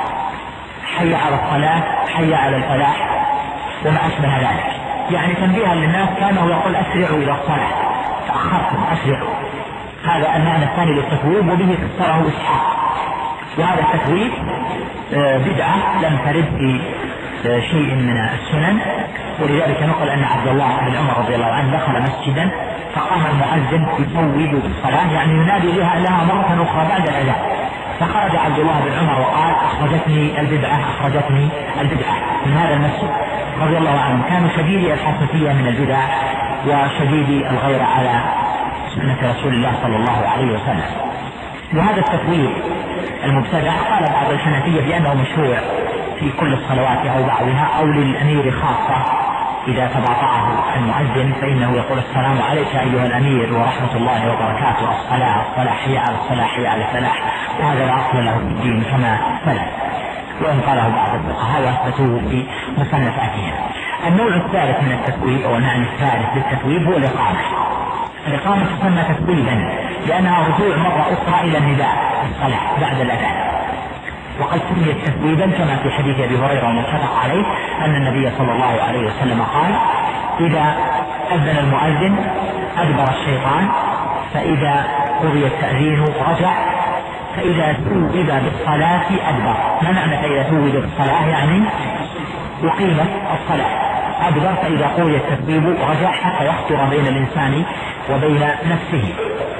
حي على الصلاة حي على الفلاح وما أشبه ذلك، يعني تنبيها للناس كانه يقول أسرعوا إلى الصلاة تأخرتم أسرعوا. هذا المعنى الثاني للتثويب، وبه فسره إسحاق. وهذا التثويب بدعة لم ترد في شيء من السنن، ولذلك نقل أن عبد الله بن عمر رضي الله عنه دخل مسجدا فقام المؤذن يتوج بالصلاة، يعني ينادي لها لها مرة أخرى بعد الأذان، فخرج عبد الله بن عمر وقال أخرجتني البدعة أخرجتني البدعة من هذا المسجد رضي الله عنه. كانوا شديدي الحساسية من البدع وشديدي الغيرة على سنة رسول الله صلى الله عليه وسلم. وهذا التثويب المبتدع قال بعض الحنفية بأنه مشروع في كل الصلوات أو بعضها أو للأمير خاصة، إذا تباطعه المؤذن فإنه يقول السلام عليك أيها الأمير ورحمة الله وبركاته، الصلاة الصلاة حي على الصلاة حي على الفلاح، وهذا لا أصل له في الدين كما سلف، وإن قاله بعض الفقهاء وأثبتوه في مصنفاتهم. النوع الثالث من التثويب أو المعنى الثالث للتثويب هو الإقامة. الإقامة تسمى تثويبا لأنها رجوع مرة أخرى إلى النداء الصلاة بعد الأذان، وقد سميت تثويبا كما في حديث أبي هريرة المتفق عليه أن النبي صلى الله عليه وسلم قال إذا أذن المؤذن أدبر الشيطان، فإذا قضي التأذين رجع، فإذا ثوب بالصلاة أدبر. ما معنى فإذا ثوب بالصلاة؟ يعني أقيمت الصلاة أدبر، فإذا قضي التثويب رجع حتى يخطر بين الإنسان وبين نفسه.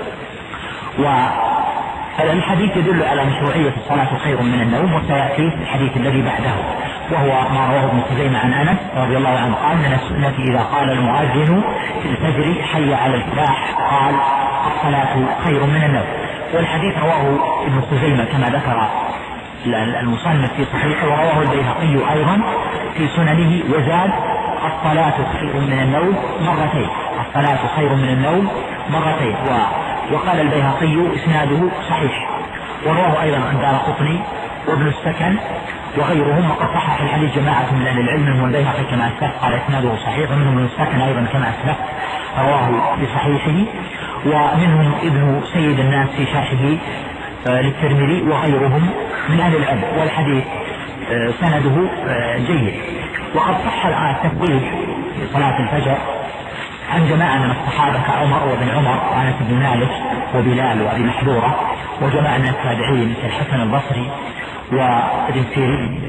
والحديث يدل على مشروعية الصلاة خير من النوم، وسيأتي في الحديث الذي بعده وهو ما رواه ابن خزيمة عن أنس رضي الله عنه قال من السنة إذا قال المؤذن في الفجر حي على الفلاح قال الصلاة خير من النوم. والحديث رواه ابن خزيمة كما ذكر المصنف في صحيحه، ورواه البيهقي أيضا في سننه وزاد الصلاة خير من النوم مرتين، الصلاة خير من النوم مرتين. وقال البيهقي إسناده صحيح، ورواه أيضا عن دارقطني وابن السكن وغيرهم، وقد صحح الحديث جماعة من أهل العلم منهم البيهقي كما أسلف قال إسناده صحيح، ومنهم ابن السكن أيضا كما أسلف رواه في صحيحه، ومنهم ابن سيد الناس في شرحه للترمذي وغيرهم من أهل العلم، والحديث سنده جيد. وقد صح التثويب في صلاة الفجر عن جماعة من الصحابة كعمر وابن عمر وأنس بن مالك وبلال وأبي محذورة وجماعة من التابعين مثل الحسن البصري وابن سيرين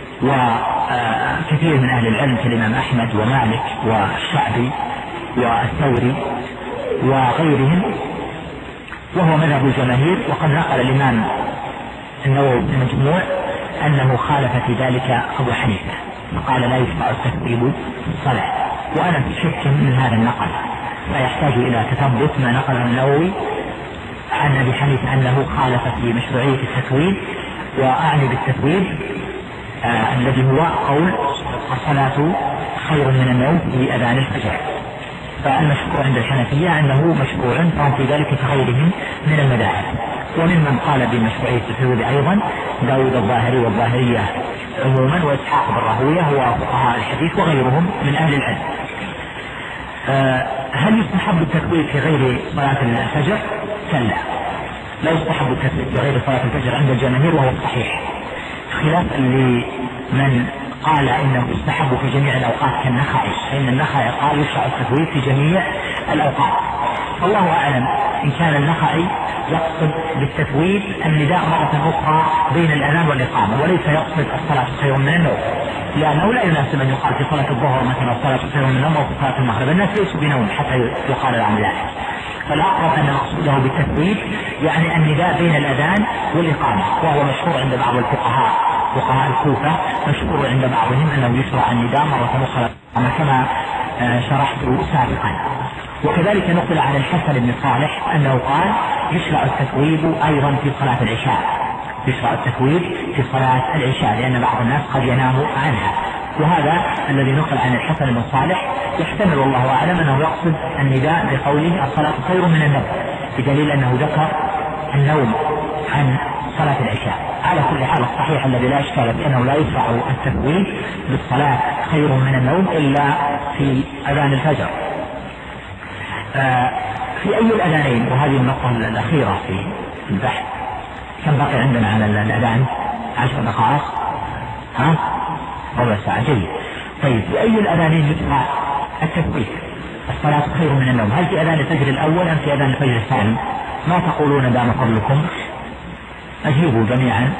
وكثير من أهل العلم كالإمام أحمد ومالك والشعبي والثوري وغيرهم، وهو مذهب الجماهير. وقد نقل الإمام النووي المجموع أنه خالف في ذلك أبو حنيفة فقال لا يشرع التكذيب في الصلاة، وأنا في شك من هذا النقل فيحتاج إلى تثبت ما نقله النووي عن أبي حنيفة أنه خالف في مشروعية التكويب. وأعني بالتكويب آه الذي هو قول الصلاة خير من النوم في أذان الفجر، فالمشروع عند الحنفية أنه مشروع فهم في ذلك كغيرهم من المذاهب. وممن قال بمشروعية التكويب أيضا داود الظاهري والظاهرية عموما وإسحاق بن راهويه وفقهاء الحديث وغيرهم من أهل العلم. آه هل يستحب التكويب في غير صلاة الفجر؟ كلا، لا يستحب التكويب في غير صلاة الفجر عند الجماهير وهو الصحيح، خلافا لمن قال إنه يستحب في جميع الأوقات كالنخعي، فإن النخعي قال يشرع التكويب في جميع الأوقات. الله أعلم إن كان النخعي يقصد بالتكويب النداء مرة أخرى بين الأذان والإقامة وليس يقصد الصلاة خير من النوم، لأنه لا يناسب أن يقال في صلاة الظهر مثلا الصلاة خير من النوم وفي صلاة المغرب، الناس ليسوا بنوم حتى يقال لهم ذلك. فالأقرب أن مقصوده بالتكويب يعني النداء بين الأذان والإقامة، وهو مشهور عند بعض الفقهاء فقهاء الكوفة، مشهور عند بعضهم أنه يشرع النداء مرة أخرى كما شرحت سابقا. وكذلك نقل عن الحسن بن صالح أنه قال يشرع التكويب أيضا في صلاة العشاء، يشرع التكويب في صلاة العشاء لأن بعض الناس قد ينام عنها، وهذا الذي نقل عن الحسن بن صالح يحتمل والله أعلم أنه يقصد النداء بقوله الصلاة خير من النوم، بدليل أنه ذكر النوم عن صلاة العشاء. على كل حال الصحيح الذي لا إشكال فيه أنه لا يشرع التكويب بالصلاة خير من النوم إلا في أذان الفجر. آه في أي الأذانين، وهذه النقطة الأخيرة في البحث، كم بقي عندنا على الأذان؟ عشر دقائق، ها؟ ربع ساعة، جيد. طيب في أي الأذانين يشرع التكويب الصلاة خير من النوم؟ هل في أذان الفجر الأول أم في أذان الفجر الثاني؟ ما تقولون دام فضلكم؟ أجيبوا جميعا.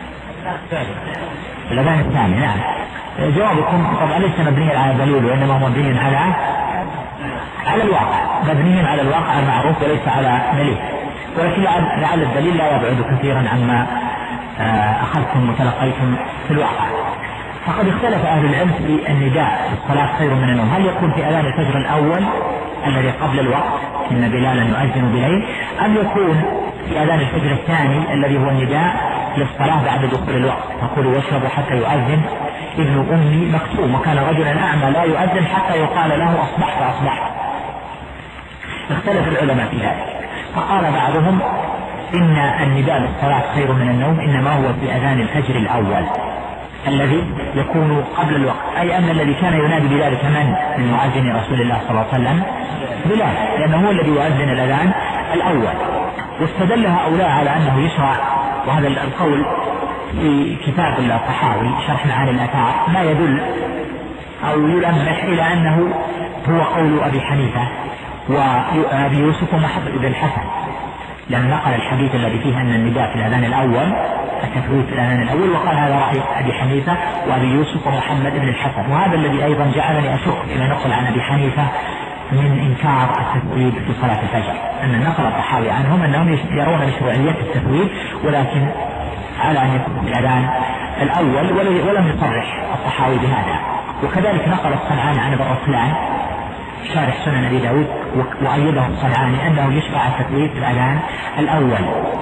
الأذان الثاني، نعم. جوابكم طبعا ليس مبنيا على دليل وإنما هو مبني على على الواقع، مبني على الواقع المعروف وليس على دليل، ولكن لعل الدليل لا يبعد كثيرا عما أخذتم وتلقيتم في الواقع. فقد اختلف أهل العلم في النداء الصلاة خير من النوم، هل يكون في أذان الفجر الأول الذي قبل الوقت إن بلالا يؤذن بليل، أم يكون في أذان الفجر الثاني الذي هو النداء للصلاة بعد دخول الوقت، تقول واشربوا حتى يؤذن ابن أمي مكتوم، وكان رجلا أعمى لا يؤذن حتى يقال له أصبحت أصبحت. اختلف العلماء في ذلك، فقال بعضهم إن النداء للصلاة خير من النوم إنما هو في أذان الفجر الأول الذي يكون قبل الوقت، أي أن الذي كان ينادي بذلك من من مؤذن رسول الله صلى الله عليه وسلم؟ بلال، لأنه هو الذي يؤذن الأذان الأول. واستدل هؤلاء على أنه يشرع، وهذا القول في كتاب الطحاوي شرح معاني الآثار ما يدل أو يلمح إلى أنه هو قول أبي حنيفة وأبي يوسف ومحمد بن الحسن، لأن نقل الحديث الذي فيه أن النداء في الأذان الأول التكويب في الأذان الأول، وقال هذا رأي أبي حنيفة وأبي يوسف ومحمد بن الحسن، وهذا الذي أيضا جعلني أشك فيما نقل عن أبي حنيفة من إنكار التكويب في صلاة الفجر، أن نقل الطحاوي عنهم أنهم يرون مشروعية التكويب ولكن على أن يكون في الأذان الأول، ولم يصرح الطحاوي بهذا. وكذلك نقل الصنعاني عن ابن رسلان شارح سنن أبي داود وأيده الصنعاني أنه يشرع التكويب في الأذان الأول،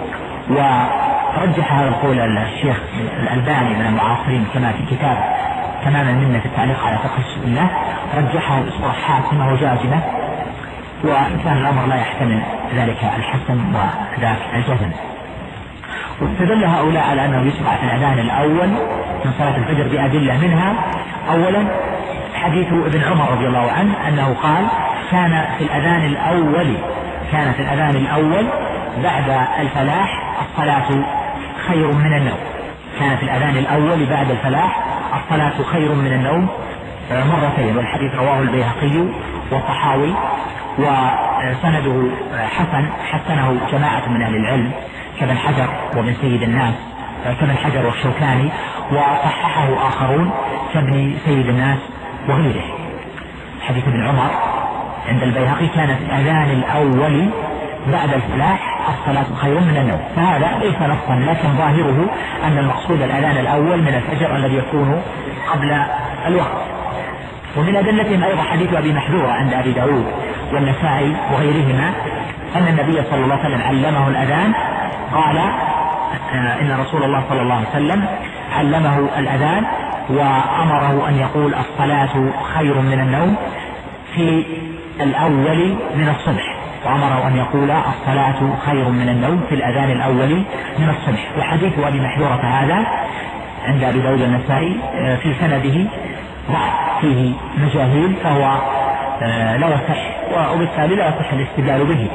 ورجح هذا القول الشيخ الألباني من المعاصرين كما في كتاب تمام المنة في التعليق على فقه السنة، رجحه بصورة حاسمة وجازمة، وإن كان الأمر لا يحتمل ذلك الحسن وذاك الجزم. واستدل هؤلاء على أنه يشرع في الأذان الأول من صلاة الفجر بأدلة، منها أولا حديث ابن عمر رضي الله عنه أنه قال كان في الأذان الأول كان في الأذان الأول بعد الفلاح الصلاة خير من النوم، كان في الأذان الأول بعد الفلاح الصلاة خير من النوم مرتين، والحديث رواه البيهقي والطحاوي. و وسنده حسن، حسنه جماعة من أهل العلم كابن حجر وابن سيد الناس كابن حجر والشوكاني، وصححه آخرون كابن سيد الناس وغيره. حديث ابن عمر عند البيهقي كان في الأذان الأول بعد الفلاح الصلاة خير من النوم، فهذا ليس نصا لكن ظاهره أن المقصود الأذان الأول من الفجر الذي يكون قبل الوقت. ومن أدلتهم أيضا حديث أبي محذورة عند أبي داود والنسائي وغيرهما أن النبي صلى الله عليه وسلم علمه الأذان، قال إن رسول الله صلى الله عليه وسلم علمه الأذان وأمره أن يقول الصلاة خير من النوم في الأول من الصبح، وأمره أن يقول الصلاة خير من النوم في الأذان الأول من الصبح. وحديث أبي محذورة هذا عند أبي داود النسائي في سنده ضعف فيه مجاهيل، فهو لا يصح وبالتالي لا يصح الاستدلال به.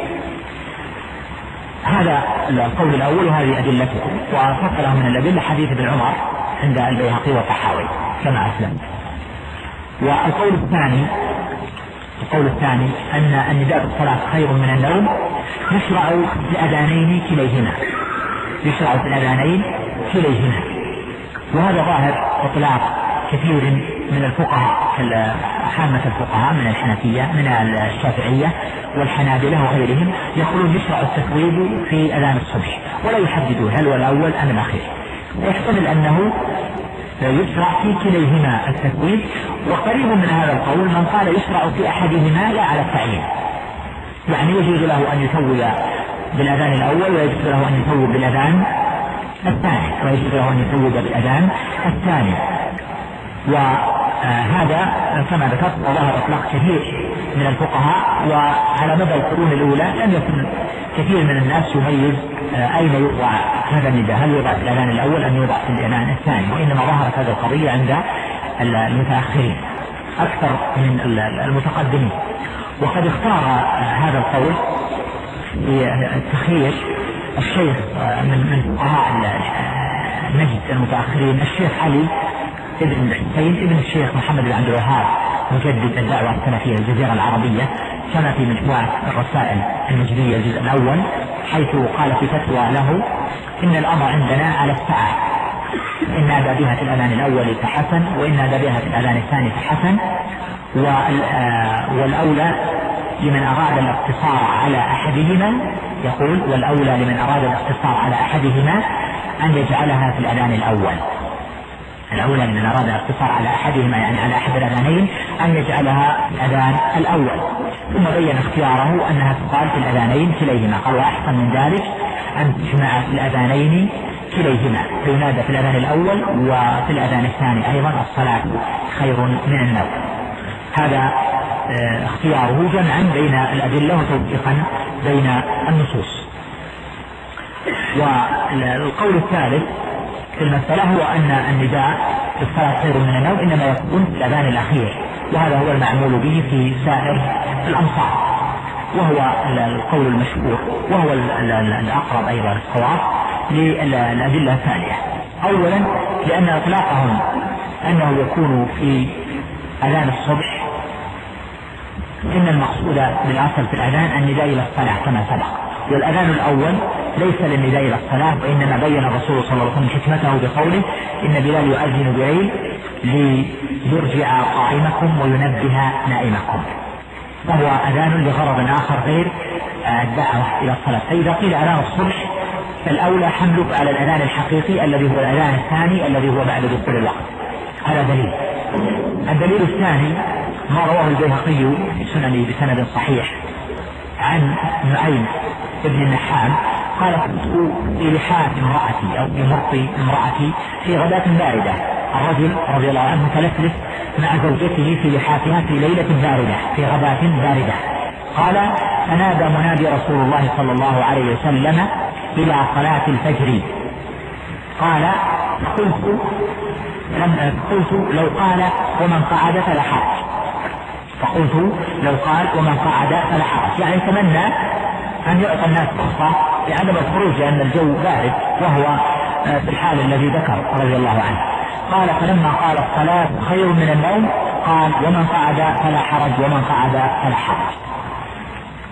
هذا القول الأول وهذه أدلته، وفصله من الأدلة حديث ابن عمر عند البيهقي والطحاوي كما أسلم. والقول الثاني القول الثاني أن النداء بالصلاة خير من النوم يشرع في الأذانين كليهما يشرع في الأذانين كليهما وهذا ظاهر إطلاق كثير من الفقهاء حامة الفقهاء من الحنفية من الشافعية والحنابلة وغيرهم، يقولون يشرع التثويب في أذان الصبح ولا يحددون هل هو الأول أم الأخير، ويحتمل أنه يشرع في كليهما التثويب. وقريب من هذا القول من قال يشرع في أحدهما لا على التعيين، يعني يجوز له أن يثوب بالأذان الأول ويجوز له أن يثوب بالأذان الثاني ويجوز له أن يثوب بالأذان الثاني. وهذا كما ذكرت ظهر إطلاق كثير من الفقهاء، وعلى مدى القرون الأولى لم يكن كثير من الناس يميز أين يوضع هذا النداء، هل يوضع في الأذان الأول أم يوضع في الأذان الثاني، وإنما ظهرت هذه القضية عند المتأخرين أكثر من المتقدمين. وقد اختار هذا القول بتخيير الشيخ من من فقهاء نجد المتأخرين الشيخ علي ابن حسين ابن الشيخ محمد بن عبد الوهاب مجدد الدعوة السلفية الجزيرة العربية، كما في مجموعة الرسائل النجدية الجزء الأول، حيث قال في فتوى له إن الأمر عندنا على الساعة، إن نادى بها في الأذان الأول فحسن، وإن نادى بها في الأذان الثاني فحسن، والأولى لمن أراد الاقتصار على أحدهما، يقول والأولى لمن أراد الاقتصار على أحدهما أن يجعلها في الأذان الأول، الأولى لمن أراد الاقتصار على أحدهما يعني على أحد الأذانين أن يجعلها في الأذان الأول. ثم بين اختياره أنها تقال في الأذانين كليهما، قال وأحسن من ذلك أن تجمع في الأذانين كليهما، فينادى في الأذان الأول وفي الأذان الثاني أيضا الصلاة خير من النوم. هذا اختياره جمعا بين الأدلة وتوفيقا بين النصوص. والقول الثالث في المسألة هو أن النداء بالصلاة خير من النوم إنما يكون في الأذان الأخير، وهذا هو المعمول به في سائر الأمصار، وهو القول المشهور وهو الأقرب أيضا الصواب للأدلة الثانية. أولا لأن إطلاقهم أنه يكون في أذان الصبح إن المقصود بالأصل في الأذان النداء إلى الصلاة كما سبق، والأذان الأول ليس للنداء إلى الصلاة، وإنما بين الرسول صلى الله عليه وسلم حكمته بقوله إن بلال يؤذن بليل ليرجع قائمكم وينبه نائمكم، فهو أذان لغرض آخر غير الدعوة إلى الصلاة. فإذا قيل أذان الصبح فالأولى حمله على الأذان الحقيقي الذي هو الأذان الثاني الذي هو بعد دخول الوقت. هذا دليل. الدليل الثاني ما رواه البيهقي في سننه بسند صحيح عن نعيم ابن النحام قال كنت في لحاف امرأتي أو في مرط امرأتي في غداة باردة، الرجل رضي الله عنه تلفلف مع زوجته في لحافها في ليلة باردة في غداة باردة، قال فنادى منادي رسول الله صلى الله عليه وسلم إلى صلاة الفجر، قال قلت قلت لو قال ومن قعد فلا حرج، فقلت لو قال ومن قعد فلا حرج، يعني تمنى أن يعطى الناس فرصة لعدم الخروج لأن الجو بارد، وهو في الحال الذي ذكر رضي الله عنه. قال فلما قال الصلاة خير من النوم قال ومن قعد فلا حرج ومن قعد فلا حرج.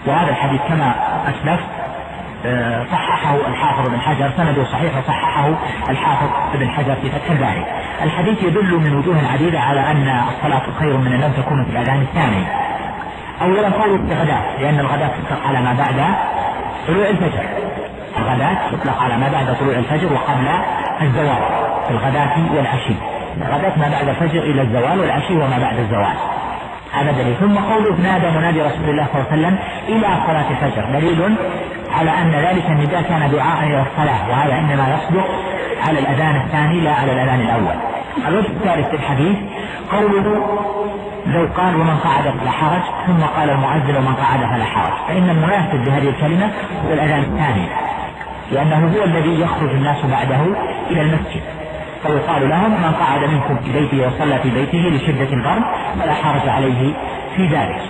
وهذا الحديث كما أسلف صححه الحافظ ابن حجر، سنده صحيح وصححه الحافظ ابن حجر في فتح الباري. الحديث يدل من وجوه عديدة على أن الصلاة خير من النوم تكون في الأذان الثاني. أولا قوله الغداء، لأن الغداء تطلق على ما بعد طلوع الفجر، الغداء تطلق على ما بعد طلوع الفجر وقبل الزوال في الغداة والعشي. الغداة ما بعد الفجر إلى الزوال، والعشي وما بعد الزوال، هذا دليل. ثم قوله نادى منادي رسول الله صلى الله عليه وسلم إلى صلاة الفجر دليل على أن ذلك النداء كان دعاء إلى الصلاة، وهذا إنما يصدق على الأذان الثاني لا على الأذان الأول. الوجه الثالث في الحديث قوله لو قال ومن قعد فلا حرج، ثم قال المؤذن ومن قعد فلا حرج، فإن المناسب بهذه الكلمة هو الأذان الثاني، لأنه هو الذي يخرج الناس بعده إلى المسجد، فيقال لهم من قعد منكم في بيته وصلى في بيته لشدة البرد فلا حرج عليه في ذلك.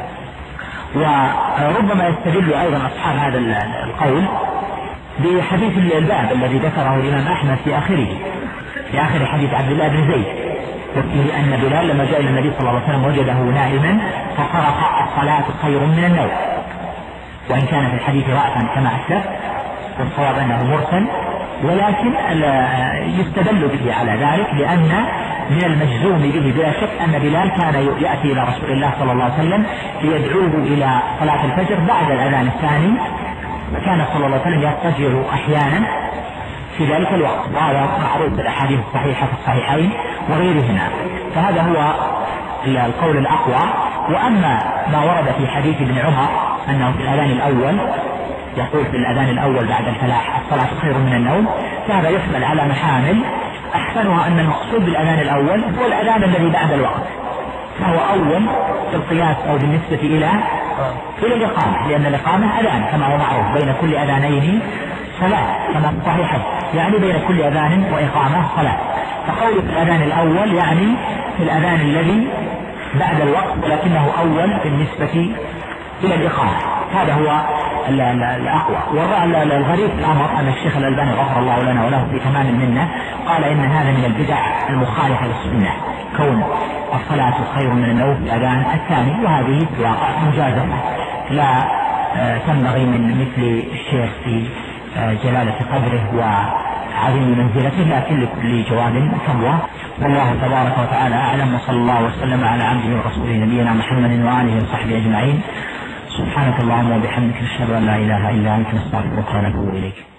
وربما يستدل أيضا أصحاب هذا القول بحديث الباب الذي ذكره الإمام أحمد في آخره، في آخر حديث عبد الله بن زيد، وفيه أن بلال لما جاء إلى النبي صلى الله عليه وسلم وجده نائما فقرأ الصلاة خير من النوم، وإن كان في الحديث رأسا كما أسلف والصواب أنه مرسل، ولكن يستدل به على ذلك لأن من المجزوم به بلا شك أن بلال كان يأتي إلى رسول الله صلى الله عليه وسلم ليدعوه إلى صلاة الفجر بعد الأذان الثاني، وكان صلى الله عليه وسلم يضطجع أحيانا في ذلك الوقت، وهذا معروف بالأحاديث الصحيحة في الصحيحين وغيرهما، فهذا هو القول الأقوى. وأما ما ورد في حديث ابن عمر أنه في الأذان الأول يقول في الأذان الأول بعد الفلاح الصلاة خير من النوم، فهذا يحمل على محامل، أحسنها أن المقصود بالأذان الأول هو الأذان الذي بعد الوقت، فهو أول في القياس أو بالنسبة إلى إلى الإقامة، لأن الإقامة أذان كما هو معروف، بين كل أذانين صلاة كما صحيحة، يعني بين كل أذان وإقامة صلاة، فقول في الأذان الأول يعني في الأذان الذي بعد الوقت ولكنه أول بالنسبة إلى الإقامة، هذا هو الأقوى. والغريب في الأمر أن الشيخ الألباني غفر الله لنا وله في تمام المنة قال إن هذا من البدع المخالفة للسنة، كون الصلاة خير من النوم في الأذان الثاني، وهذه في الواقع مجازفة لا تنبغي من مثل الشيخ في جلالة قدره وعظيم منزلته، لكن لكل جواد كبوة. والله تبارك وتعالى أعلم، وصلى الله وسلم على عبده ورسوله نبينا محمد وآله وصحبه أجمعين. سبحانك اللهم وبحمدك نشهد أن لا إله إلا أنت نستغفرك ونتوب إليك.